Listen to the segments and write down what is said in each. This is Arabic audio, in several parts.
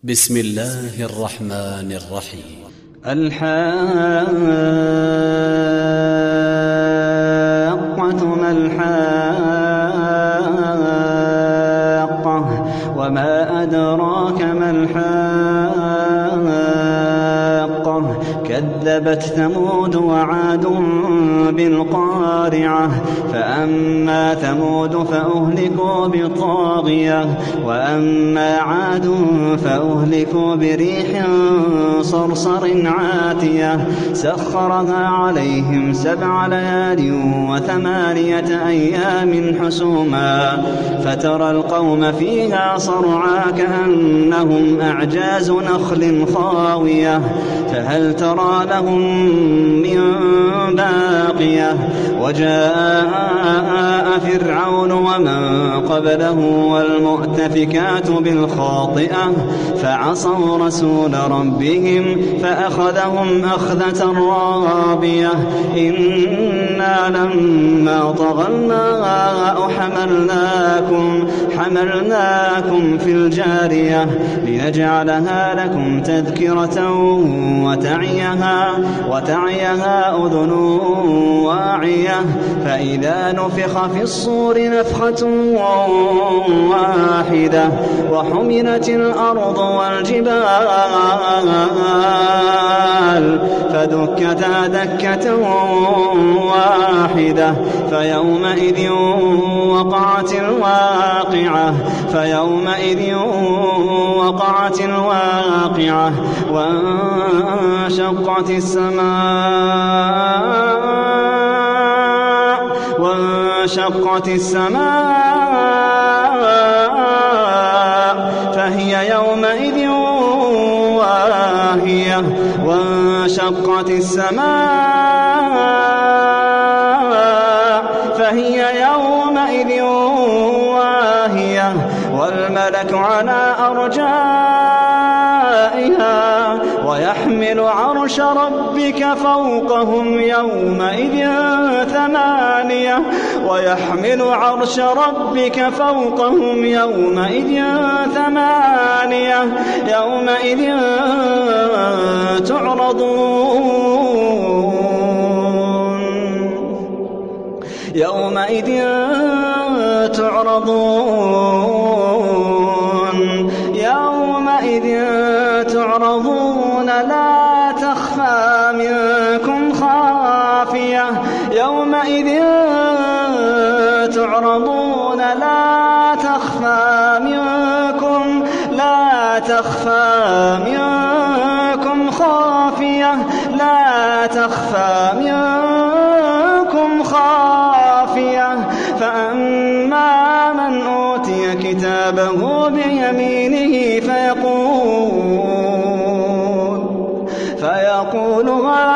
بسم الله الرحمن الرحيم. الحاقة ما الحاقة وما أدراك ما الحاقة كذبت ثمود وعاد بالقارعة فأما ثمود فأهلكوا بالطاغية وأما عاد فأهلكوا بريح صرصر عاتية سخرها عليهم 7 ليال و8 أيام حسوما فترى القوم فيها صرعى كأنهم أعجاز نخل خاوية فهل ترى لهم من باقية وجاء فرعون ومن قبله والمؤتفكات بالخاطئة فعصوا رسول ربهم فأخذهم أخذة رابية إنا لما طغى الماء حملناكم في الجارية لنجعلها لكم تذكرة وتعيها أذن واعية فإذا نفخ في الصور نفخة واحدة وحملت الأرض والجبال فدكتا دكة واحدة فيومئذ وقعت الواقعة وانشقت السماء فهي يومئذ واهية وانشقت السماء فهي يومئذ واهية والملك على أرجائها ويحمل عرش ربك فوقهم يومئذ 8 يومئذ تعرضون لا تخفى منكم خافية فأما من أوتي كتابه بيمينه فيقول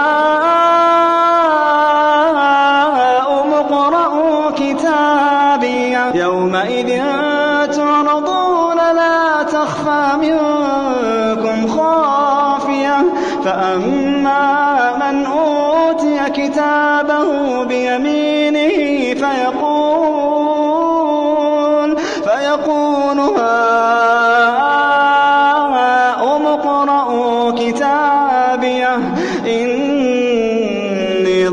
هاؤم اقرءوا كتابيه يومئذ تعرضون لا تخفى منكم خافية فأما من أوتي كتابه بيمينه فيقول هاؤم اقرءوا كتابيه إني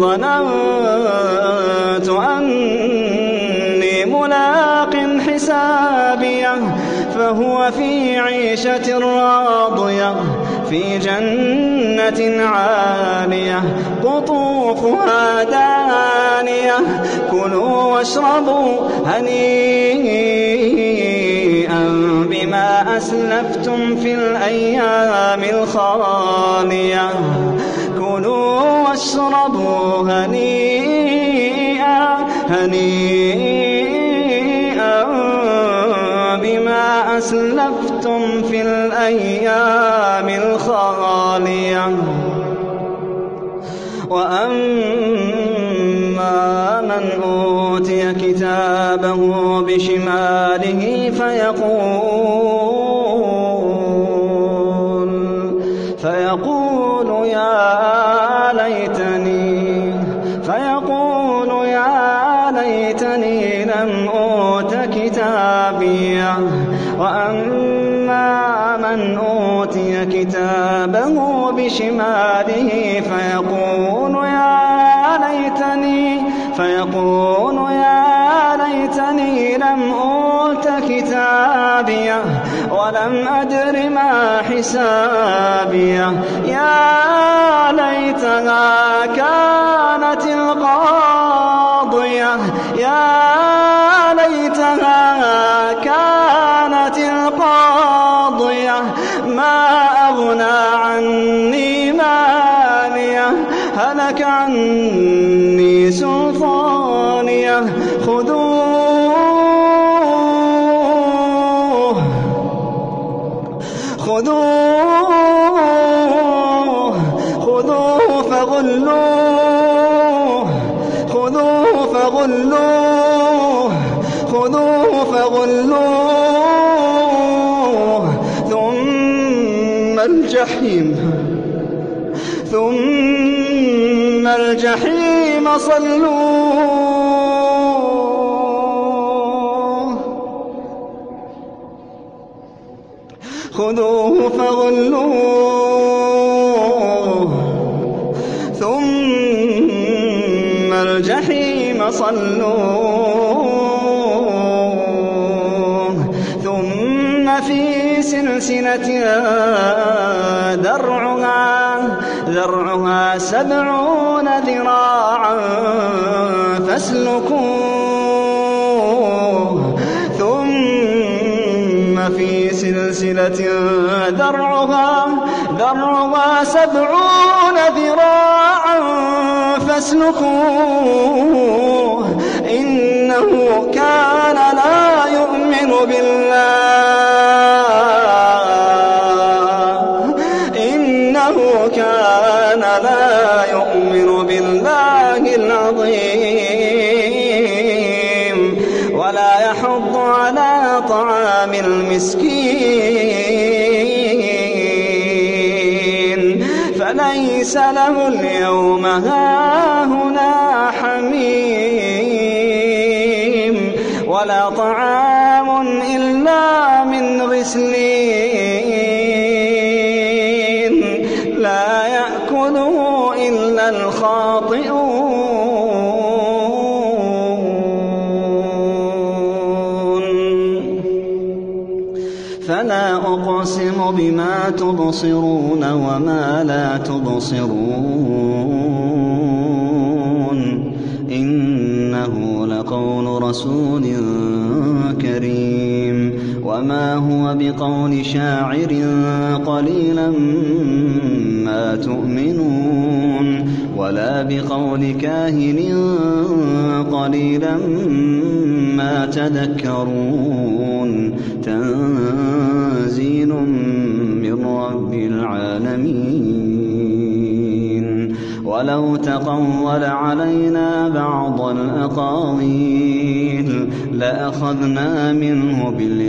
ظننت أني ملاق حسابيه فهو في عيشة راضية في جنة عالية قطوفها دانية كلوا واشربوا هنيئا بما أسلفتم في الأيام الخالية كلوا واشربوا هنيئا بما أسلفتم في الأيام الخالية وأما من أوتي كتابه بشماله فيقول يا ليتني لم أوت كتابيه وأما من أوتي كتابه بشماله فيقول يا ليتني لم أوت كتابيه ولم أدر ما حسابيه يا ليتها كانت القاضية ما أغنى عني ماليه هلك عني سلطانيه خذوه فغلوه ثم الجحيم صلوه خذوه فغلوه ثم الجحيم صلوه ثم في سلسلة ذرعها 70 ذراعا فاسلكوه ثم في سلسلة ذرعها 70 ذراعا فاسلكوه إنه كان لا يؤمن بالله العظيم ولا يحض على طعام المسكين فليس له اليوم هاهنا حميم ولا طعام إلا من غسلين لا يأكله إلا الخاطئون فلا أقسم بما تبصرون وما لا تبصرون إنه لقول رسول كريم وما هو بقول شاعر قليلا ما تؤمنون ولا بقول كاهن قليلا ما تذكرون تنزيل من رب العالمين ولو تقول علينا بعض الأقاويل لأخذنا منه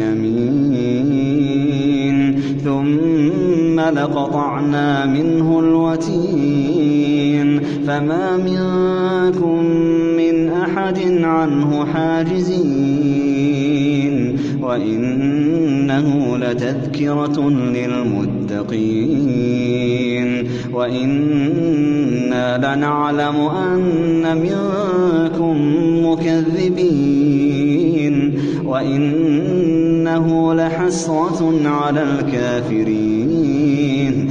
باليمين ثم لقطعنا منه الوتين فما منكم من أحد عنه حاجزين وإنه لتذكرة للمتقين وإنا لنعلم أن منكم مكذبين وإنه لحسرة على الكافرين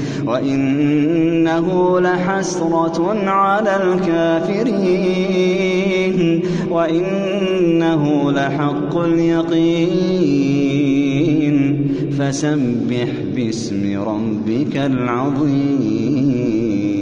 وإنه لحق اليقين فسبح باسم ربك العظيم